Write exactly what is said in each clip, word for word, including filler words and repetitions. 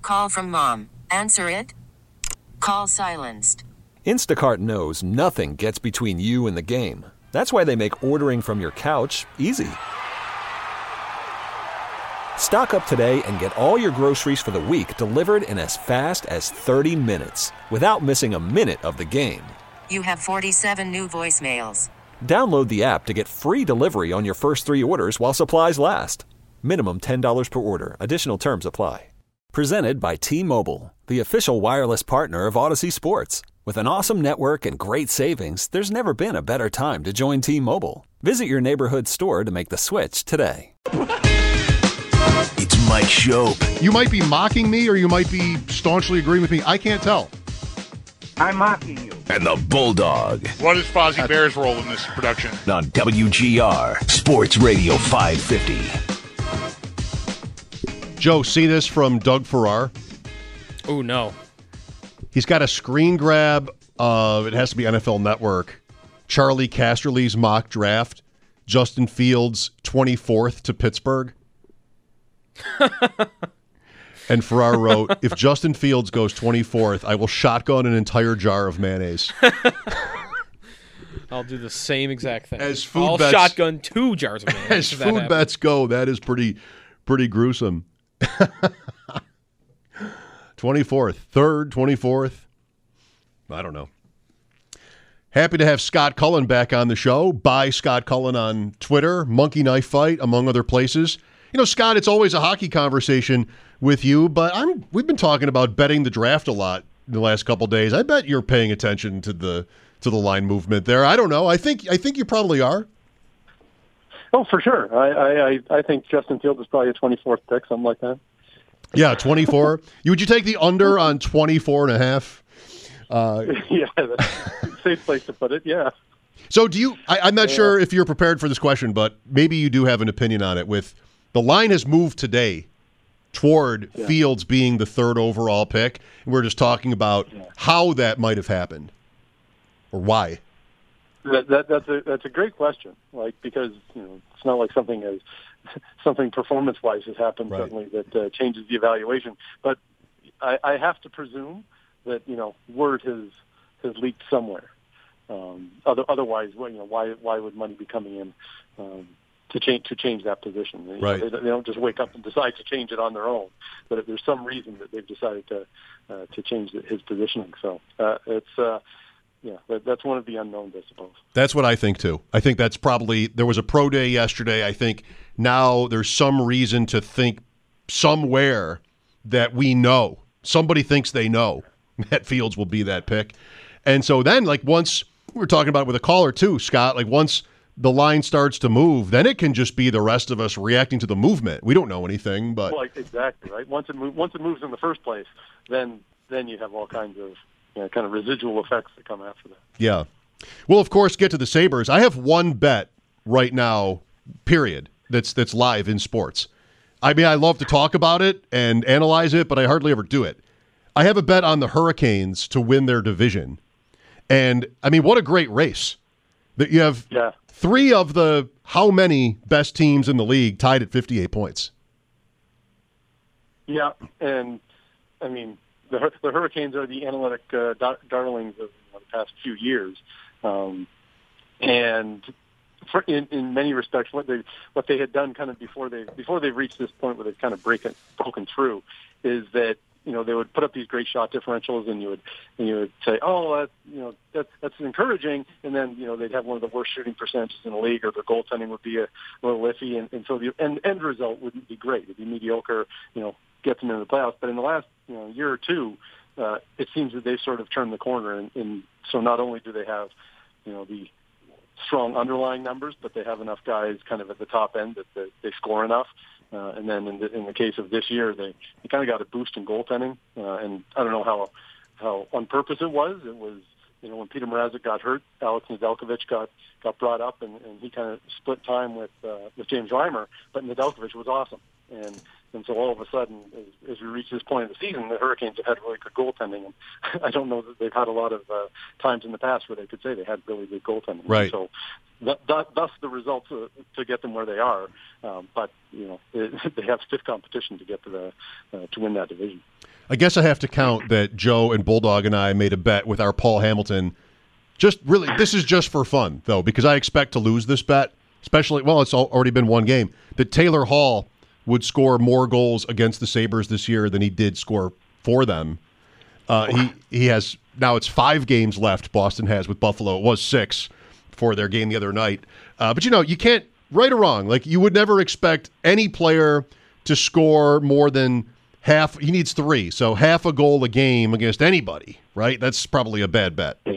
Call from mom. Answer it. Call silenced. Instacart knows nothing gets between you and the game. That's why they make ordering from your couch easy. Stock up today and get all your groceries for the week delivered in as fast as thirty minutes without missing a minute of the game. You have forty-seven new voicemails. Download the app to get free delivery on your first three orders while supplies last. Minimum ten dollars per order. Additional terms apply. Presented by T-Mobile, the official wireless partner of Odyssey Sports. With an awesome network and great savings, there's never been a better time to join T-Mobile. Visit your neighborhood store to make the switch today. It's Mike Schopp. You might be mocking me or you might be staunchly agreeing with me. I can't tell. I'm mocking you. And the Bulldog. What is Fozzie Bear's role in this production? On W G R, Sports Radio five fifty. Joe, see this from Doug Farrar? Oh, no. He's got a screen grab of, it has to be N F L Network, Charlie Casserly's mock draft, Justin Fields twenty-fourth to Pittsburgh. And Farrar wrote, if Justin Fields goes twenty-fourth, I will shotgun an entire jar of mayonnaise. I'll do the same exact thing. As food I'll bets, shotgun two jars of mayonnaise. As food bets go, that is pretty pretty gruesome. twenty-fourth, third, twenty-fourth. I don't know. Happy to have Scott Cullen back on the show. By Scott Cullen on Twitter, Monkey Knife Fight, among other places. You know, Scott, it's always a hockey conversation with you, but I'm we've been talking about betting the draft a lot in the last couple of days. I bet you're paying attention to the to the line movement there. I don't know. I think I think you probably are. Oh, for sure. I I, I think Justin Fields is probably a twenty-fourth pick, something like that. Yeah, twenty-four. you would you take the under on twenty-four and a half? Uh, yeah, that's a safe place to put it. Yeah. So do you? I, I'm not yeah. sure if you're prepared for this question, but maybe you do have an opinion on it. With the line has moved today toward yeah. Fields being the third overall pick, and we're just talking about yeah. how that might have happened or why. That, that, that's a that's a great question. Like because you know it's not like something as something performance-wise has happened right. suddenly that uh, changes the evaluation. But I, I have to presume that you know word has has leaked somewhere. Um, other, otherwise, well, you know, why why would money be coming in um, to change to change that position? You right. know, they, they don't just wake up and decide to change it on their own. But if there's some reason that they've decided to uh, to change the, his positioning, so uh, it's uh, yeah, that, that's one of the unknowns, I suppose. That's what I think too. I think that's probably there was a pro day yesterday. I think now there's some reason to think somewhere that we know somebody thinks they know that Fields will be that pick, and so then like once. We were talking about it with a caller too, Scott. Like once the line starts to move, then it can just be the rest of us reacting to the movement. We don't know anything, but well, exactly right. Once it moves, once it moves in the first place, then then you have all kinds of you know, kind of residual effects that come after that. Yeah. Well, of course, get to the Sabres. I have one bet right now, period. That's that's live in sports. I mean, I love to talk about it and analyze it, but I hardly ever do it. I have a bet on the Hurricanes to win their division. And, I mean, what a great race. That you have yeah. three of the how many best teams in the league tied at fifty-eight points. Yeah, and, I mean, the the Hurricanes are the analytic uh, dar- darlings of you know, the past few years. Um, and for, in, in many respects, what they what they had done kind of before they before they reached this point where they've kind of break it, broken through is that you know, they would put up these great shot differentials, and you would, and you would say, "Oh, that, you know, that's that's encouraging." And then, you know, they'd have one of the worst shooting percentages in the league, or their goaltending would be a, a little iffy, and, and so the end, end result wouldn't be great. It'd be mediocre. You know, get them into the playoffs. But in the last, you know, year or two, uh, it seems that they've sort of turned the corner, and, and so not only do they have, you know, the strong underlying numbers, but they have enough guys kind of at the top end that, that they score enough. Uh, and then in the, in the case of this year, they, they kind of got a boost in goaltending. Uh, and I don't know how how on purpose it was. It was, you know, when Peter Mrazek got hurt, Alex Nedeljkovic got, got brought up, and, and he kind of split time with uh, with James Reimer. But Nedeljkovic was awesome. And and so all of a sudden, as, as we reach this point of the season, the Hurricanes have had really good goaltending. And I don't know that they've had a lot of uh, times in the past where they could say they had really good goaltending. Right. So that, that, thus the results uh, to get them where they are. Um, but, you know, it, they have stiff competition to get to the uh, to win that division. I guess I have to count that Joe and Bulldog and I made a bet with our Paul Hamilton. Just really, this is just for fun, though, because I expect to lose this bet, especially, well, it's already been one game, that Taylor Hall would score more goals against the Sabres this year than he did score for them. Uh, he he has, now it's five games left, Boston has with Buffalo. It was six for their game the other night. Uh, but, you know, you can't, right or wrong, like you would never expect any player to score more than half. He needs three, so half a goal a game against anybody, right? That's probably a bad bet. Yeah.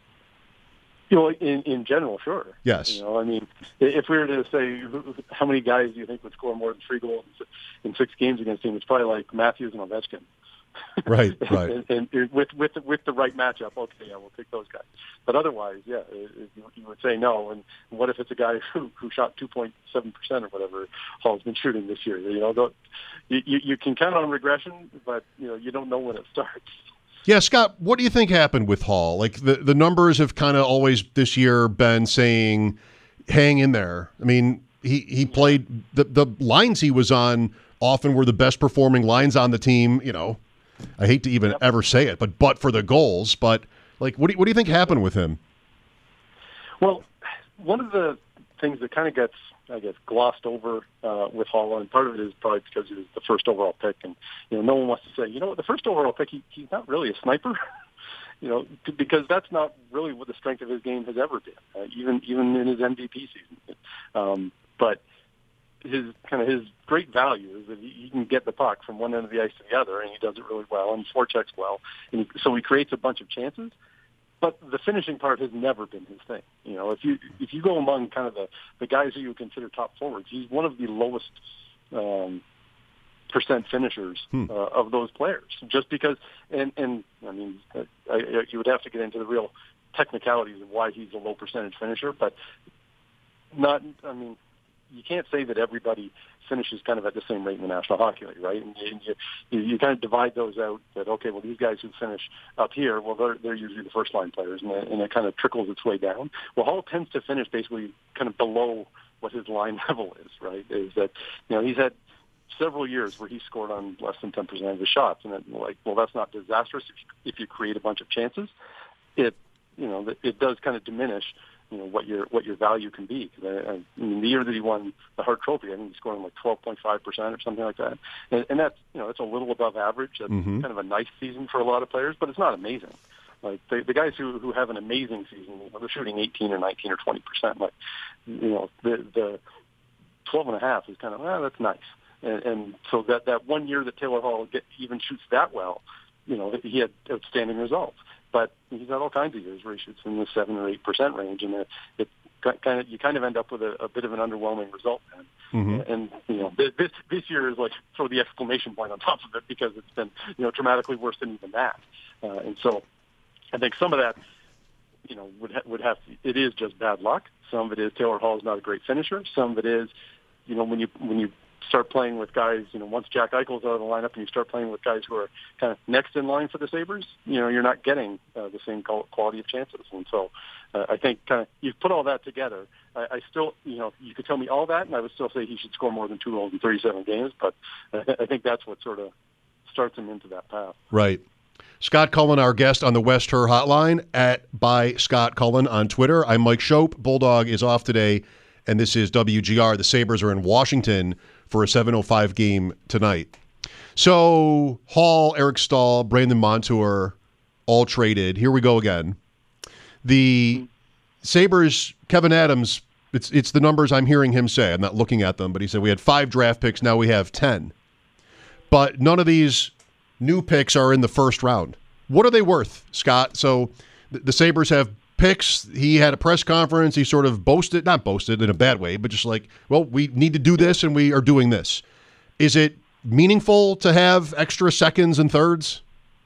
You know, in, in general, sure. Yes. You know, I mean, if we were to say who, how many guys do you think would score more than three goals in six games against him, it's probably like Matthews and Ovechkin. Right, right. and, and with with with the right matchup, okay, yeah, we'll take those guys. But otherwise, yeah, you, you would say no. And what if it's a guy who who shot two point seven percent or whatever Hall's been shooting this year? You know, don't, you you can count on regression, but you know you don't know when it starts. Yeah, Scott, what do you think happened with Hall? Like the, the numbers have kind of always this year been saying, hang in there. I mean, he, he played the the lines he was on often were the best performing lines on the team. You know, I hate to even yep. ever say it, but but for the goals. But like, what do you, what do you think happened with him? Well, one of the things that kind of gets, I guess, glossed over uh, with Hall, and part of it is probably because he was the first overall pick, and you know, no one wants to say, you know what, the first overall pick, he, he's not really a sniper, you know, because that's not really what the strength of his game has ever been, uh, even even in his M V P season. Um, but his kind of his great value is that he, he can get the puck from one end of the ice to the other, and he does it really well, and he forechecks well, and he, so he creates a bunch of chances. But the finishing part has never been his thing. You know, if you if you go among kind of the, the guys who you would consider top forwards, he's one of the lowest um, percent finishers hmm. uh, of those players. Just because, and and I mean, I, I, you would have to get into the real technicalities of why he's a low percentage finisher, but not. I mean, you can't say that everybody finishes kind of at the same rate in the National Hockey League, right? And you, you, you kind of divide those out that, okay, well, these guys who finish up here, well, they're, they're usually the first-line players, and, it, and it kind of trickles its way down. Well, Hall tends to finish basically kind of below what his line level is, right, is that, you know, he's had several years where he scored on less than ten percent of his shots, and it, like, well, that's not disastrous if you, if you create a bunch of chances. It, you know, it does kind of diminish you know what your what your value can be. I, I mean, the year that he won the Hart Trophy, I think he scored like twelve point five percent or something like that, and, and that's you know it's a little above average. That's mm-hmm. kind of a nice season for a lot of players, but it's not amazing. Like the, the guys who who have an amazing season, you know, they're shooting eighteen or nineteen or twenty percent. Like you know the the twelve and a half is kind of well, that's nice, and, and so that that one year that Taylor Hall get, even shoots that well, you know he had outstanding results. But he's had all kinds of years where he shoots in the seven or eight percent range, and it, it kind of you kind of end up with a, a bit of an underwhelming result. Then. Mm-hmm. And you know, this this year is like throw the exclamation point on top of it because it's been you know dramatically worse than even that. Uh, and so, I think some of that, you know, would ha- would have to, it is just bad luck. Some of it is Taylor Hall is not a great finisher. Some of it is, you know, when you when you start playing with guys, you know, once Jack Eichel's out of the lineup and you start playing with guys who are kind of next in line for the Sabres, you know, you're not getting uh, the same quality of chances. And so uh, I think kind of you put all that together. I, I still, you know, you could tell me all that and I would still say he should score more than two goals in thirty-seven games. But I, I think that's what sort of starts him into that path. Right. Scott Cullen, our guest on the West Her Hotline at by Scott Cullen on Twitter. I'm Mike Schopp. Bulldog is off today, and this is W G R. The Sabres are in Washington for a seven oh five game tonight. So Hall, Eric Stahl, Brandon Montour, all traded. Here we go again. The Sabres, Kevin Adams, it's it's the numbers I'm hearing him say. I'm not looking at them, but he said we had five draft picks, now we have ten. But none of these new picks are in the first round. What are they worth, Scott? So the, the Sabres have picks. He had a press conference. He sort of boasted, not boasted in a bad way, but just like, well, we need to do this and we are doing this. Is it meaningful to have extra seconds and thirds?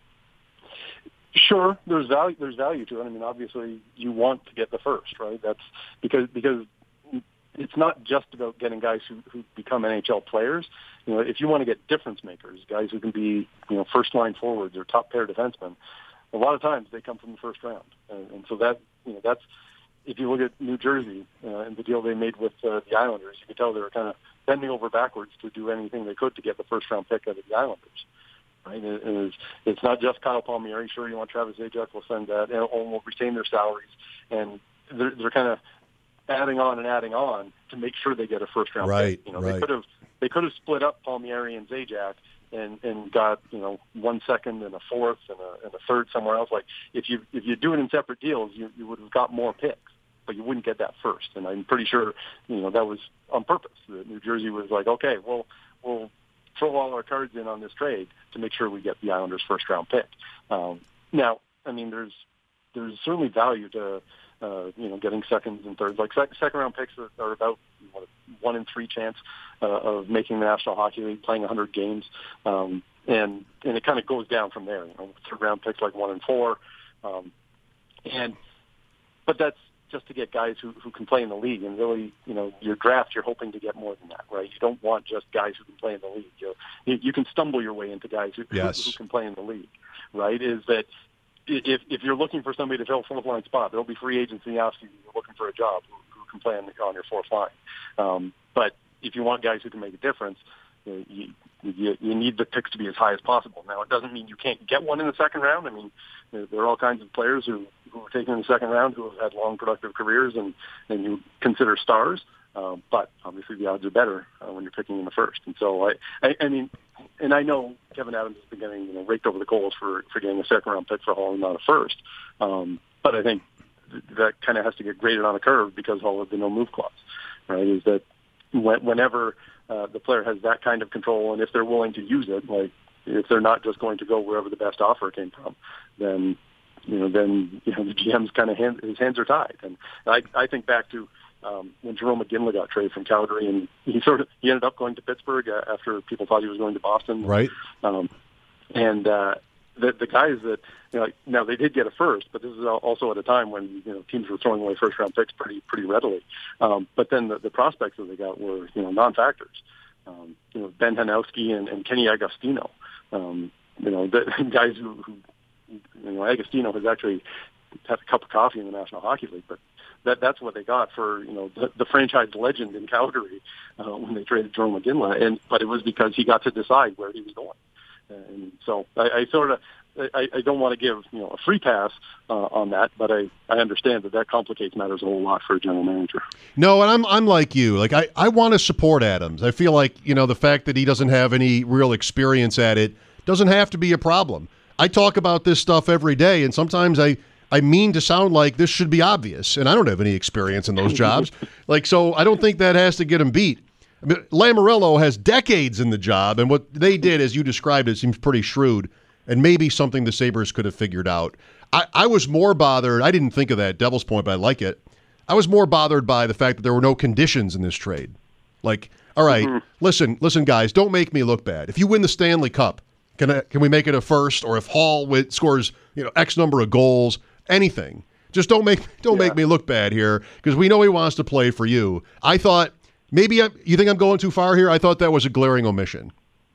Sure. There's value, there's value to it. I mean, obviously you want to get the first, right? That's because, because it's not just about getting guys who, who become N H L players. You know, if you want to get difference makers, guys who can be, you know, first line forwards or top pair defensemen, a lot of times they come from the first round, and, and so that you know that's if you look at New Jersey uh, and the deal they made with uh, the Islanders, you can tell they were kind of bending over backwards to do anything they could to get the first round pick out of the Islanders. right? And it's, it's not just Kyle Palmieri. Sure, you want Travis Zajac, we'll send that, and we'll retain their salaries. And they're, they're kind of adding on and adding on to make sure they get a first round right, pick. You know, right. they could have they could have split up Palmieri and Zajac and and got, you know, one second and a fourth and a, and a third somewhere else. Like if you if you do it in separate deals, you you would have got more picks, but you wouldn't get that first. And I'm pretty sure, you know, that was on purpose. That New Jersey was like, okay, well we'll throw all our cards in on this trade to make sure we get the Islanders' first round pick. Um, now, I mean, there's there's certainly value to. Uh, you know, getting seconds and thirds. Like sec- second round picks are, are about what, one in three chance uh, of making the National Hockey League, playing one hundred games, um, and and it kind of goes down from there. You know, third round picks like one in four, um, and but that's just to get guys who, who can play in the league. And really, you know, your draft, you're hoping to get more than that, right? You don't want just guys who can play in the league. You you, you can stumble your way into guys who, yes. who, who can play in the league, right? Is that If if you're looking for somebody to fill a fourth line spot, there'll be free agents in the offseason who are looking for a job who, who can play on, the, on your fourth line. Um, but if you want guys who can make a difference, you, you you need the picks to be as high as possible. Now, it doesn't mean you can't get one in the second round. I mean, there are all kinds of players who, who are taken in the second round who have had long, productive careers and, and you consider stars. Um, but obviously the odds are better uh, when you're picking in the first. And so, I, I, I mean, and I know Kevin Adams has been getting, you know, raked over the coals for, for getting a second-round pick for Hall and not a first. Um, but I think th- that kind of has to get graded on a curve because Hall of the no-move clause, right, is that when, whenever uh, the player has that kind of control and if they're willing to use it, like if they're not just going to go wherever the best offer came from, then, you know, then, you know, the G M's kind of hand, his hands are tied. And I, I think back to, Um, when Jerome McGinley got traded from Calgary, and he sort of he ended up going to Pittsburgh uh, after people thought he was going to Boston. Right. Um, and uh, the the guys that, you know, now they did get a first, but this is also at a time when, you know, teams were throwing away first round picks pretty pretty readily. Um, but then the, the prospects that they got were, you know, non-factors. Um, you know, Ben Hanowski and, and Kenny Agostino. Um, you know, the guys who, who you know, Agostino has actually had a cup of coffee in the National Hockey League, but that that's what they got for, you know, the, the franchise legend in Calgary uh, when they traded Jerome McGinley. And but it was because he got to decide where he was going. And so I, I sort of I, I don't want to give, you know, a free pass uh, on that, but I, I understand that that complicates matters a whole lot for a general manager. No, and I'm I'm like you. Like I, I want to support Adams. I feel like, you know, the fact that he doesn't have any real experience at it doesn't have to be a problem. I talk about this stuff every day, and sometimes I. I mean to sound like this should be obvious, and I don't have any experience in those jobs. Like, so I don't think that has to get him beat. I mean, Lamoriello has decades in the job, and what they did, as you described it, seems pretty shrewd, and maybe something the Sabres could have figured out. I, I was more bothered. I didn't think of that Devil's Point, but I like it. I was more bothered by the fact that there were no conditions in this trade. Like, all right, mm-hmm. listen, listen, guys, don't make me look bad. If you win the Stanley Cup, can I, can we make it a first? Or if Hall with, scores, you know, X number of goals, anything. Just don't make don't yeah. make me look bad here, because we know he wants to play for you. I thought maybe I'm, you think I'm going too far here. I thought that was a glaring omission.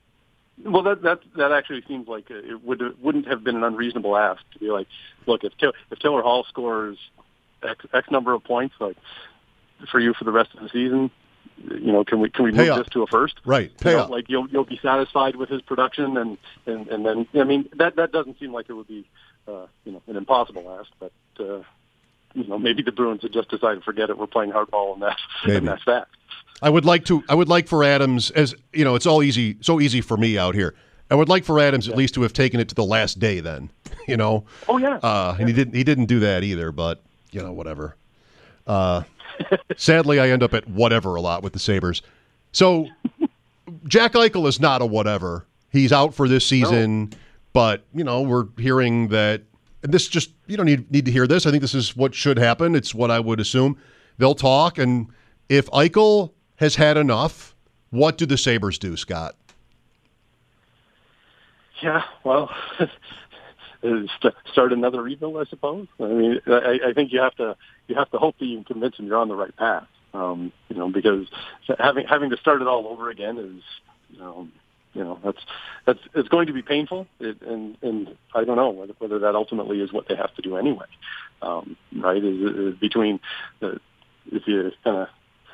Well, that that that actually seems like it would wouldn't have been an unreasonable ask to be like, look, if if Taylor Hall scores X, X number of points, like for you for the rest of the season, you know, can we can we Pay move up. this to a first? Right. Pay you know, up. Like you'll you'll be satisfied with his production, and, and, and then I mean that that doesn't seem like it would be uh, you know an impossible ask, but uh, you know maybe the Bruins had just decided to forget it. We're playing hardball, and that's maybe. and that's that. I would like to. I would like for Adams, as you know, it's all easy, so easy for me out here. I would like for Adams yeah. at least to have taken it to the last day. Then, you know. Oh yeah. Uh, yeah. And he didn't. He didn't do that either. But you know, whatever. Uh, sadly, I end up at whatever a lot with the Sabres. So, Jack Eichel is not a whatever. He's out for this season, no. but you know, we're hearing that. And this just you don't need need to hear this. I think this is what should happen. It's what I would assume. They'll talk, and if Eichel has had enough, what do the Sabres do, Scott? Yeah, well, start another rebuild, I suppose. I mean, I, I think you have to you have to hope that you can convince them you're on the right path. Um, you know, because having having to start it all over again is, you know, you know that's that's it's going to be painful, it, and and I don't know whether, whether that ultimately is what they have to do anyway. Um, right? Is, is between the, if you kind of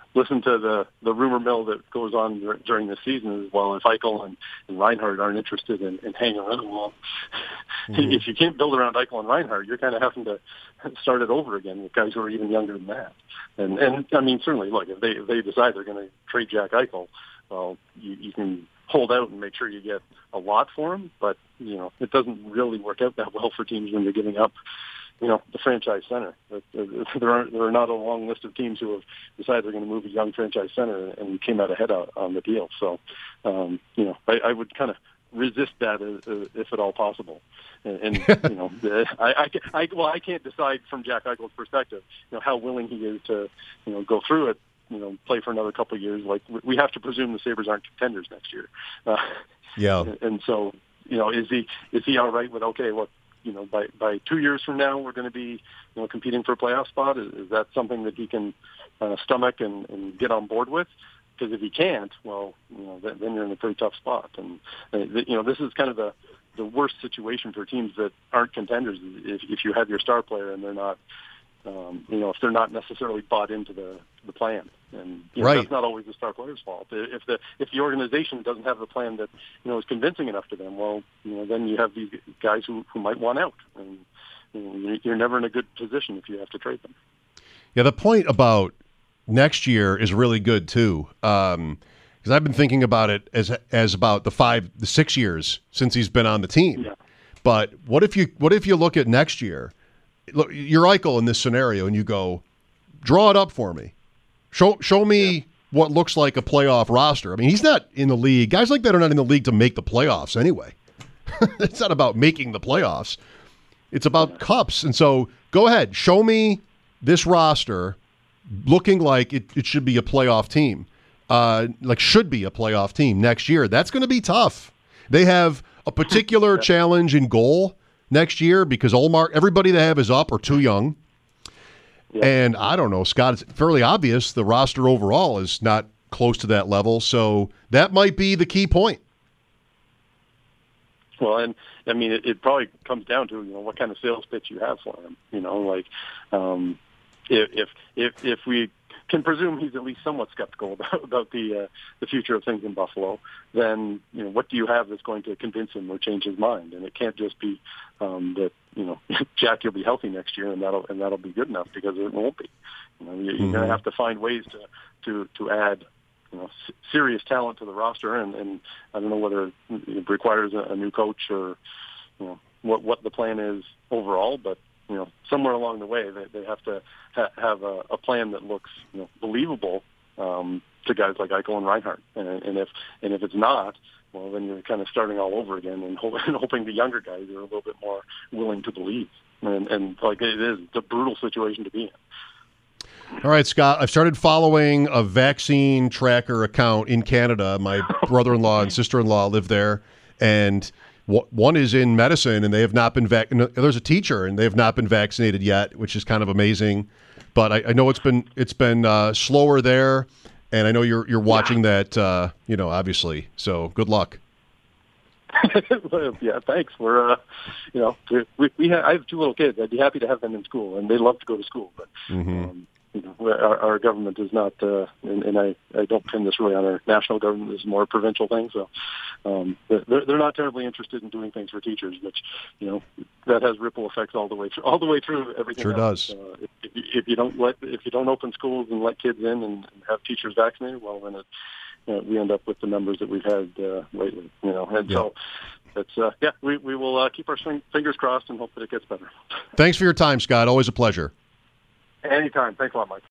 listen to the, the rumor mill that goes on dur- during the season as well. If Eichel and, and Reinhart aren't interested in, in hanging around, well, mm-hmm. if you can't build around Eichel and Reinhart, you're kind of having to start it over again with guys who are even younger than that. And, and I mean, certainly, look, if they, if they decide they're going to trade Jack Eichel, well, you, you can hold out and make sure you get a lot for him. But, you know, it doesn't really work out that well for teams when you're giving up, you know, the franchise center. There are there are not a long list of teams who have decided they're going to move a young franchise center and came out ahead on the deal. So, um, you know, I, I would kind of resist that if at all possible. And, and you know, I, I, I, well, I can't decide from Jack Eichel's perspective, you know, how willing he is to, you know, go through it, you know, play for another couple of years. Like, we have to presume the Sabres aren't contenders next year. Uh, yeah. And, and so, you know, is he is he all right with, okay, look, you know, by, by two years from now, we're going to be, you know, competing for a playoff spot. Is, is that something that he can uh, stomach and, and get on board with? Because if he can't, well, you know, then, then you're in a pretty tough spot. And, uh, you know, this is kind of the, the worst situation for teams that aren't contenders. If, if you have your star player and they're not, um, you know, if they're not necessarily bought into the, the plan. And you know, right. that's not always the star player's fault. If the if the organization doesn't have a plan that, you know, is convincing enough to them, well, you know, then you have these guys who, who might want out, and you know, you're never in a good position if you have to trade them. Yeah, the point about next year is really good too, because um, I've been thinking about it as as about the five, the six years since he's been on the team. Yeah. But what if you what if you look at next year? Look, you're Eichel in this scenario, and you go, draw it up for me. Show show me yeah. what looks like a playoff roster. I mean, he's not in the league. Guys like that are not in the league to make the playoffs anyway. It's not about making the playoffs. It's about yeah. cups. And so go ahead. Show me this roster looking like it, it should be a playoff team. Uh, like should be a playoff team next year. That's going to be tough. They have a particular yeah. challenge in goal next year because Ullmark, everybody they have is up or too young. Yeah. And I don't know, Scott, it's fairly obvious the roster overall is not close to that level. So that might be the key point. Well, and I mean, it, it probably comes down to, you know, what kind of sales pitch you have for him. You know, like um, if, if if if we can presume he's at least somewhat skeptical about, about the uh, the future of things in Buffalo, then, you know, what do you have that's going to convince him or change his mind? And it can't just be um, that, you know, Jack, you'll be healthy next year, and that'll and that'll be good enough, because it won't be. You know, you're, mm-hmm. you're going to have to find ways to to to add, you know, s- serious talent to the roster, and, and I don't know whether it requires a, a new coach or, you know, what what the plan is overall, but, you know, somewhere along the way, they, they have to ha- have a, a plan that looks, you know, believable um, to guys like Eichel and Reinhart. And, and if and if it's not, well, then you're kind of starting all over again and, ho- and hoping the younger guys are a little bit more willing to believe. And, and like it is, it's a brutal situation to be in. All right, Scott, I've started following a vaccine tracker account in Canada. My brother-in-law and sister-in-law live there, and one is in medicine, and they have not been vac- there's a teacher, and they have not been vaccinated yet, which is kind of amazing. But I, I know it's been it's been uh, slower there, and I know you're you're watching yeah. that, uh, you know, obviously. So good luck. Yeah, thanks. We're, uh, you know, we we have, I have two little kids. I'd be happy to have them in school, and they love to go to school, but. Mm-hmm. Um, You know, our, our government is not, uh, and, and I, I don't pin this really on our national government. This is more a provincial thing. So um, they're, they're not terribly interested in doing things for teachers, which, you know, that has ripple effects all the way through, all the way through everything. Sure else. does. Uh, if, if, you, if you don't let, if you don't open schools and let kids in and, and have teachers vaccinated, well, then it, you know, we end up with the numbers that we've had uh, lately. You know, and yeah. so. It's, uh, yeah, we, we will uh, keep our fingers crossed and hope that it gets better. Thanks for your time, Scott. Always a pleasure. Anytime. Thanks a lot, Mike.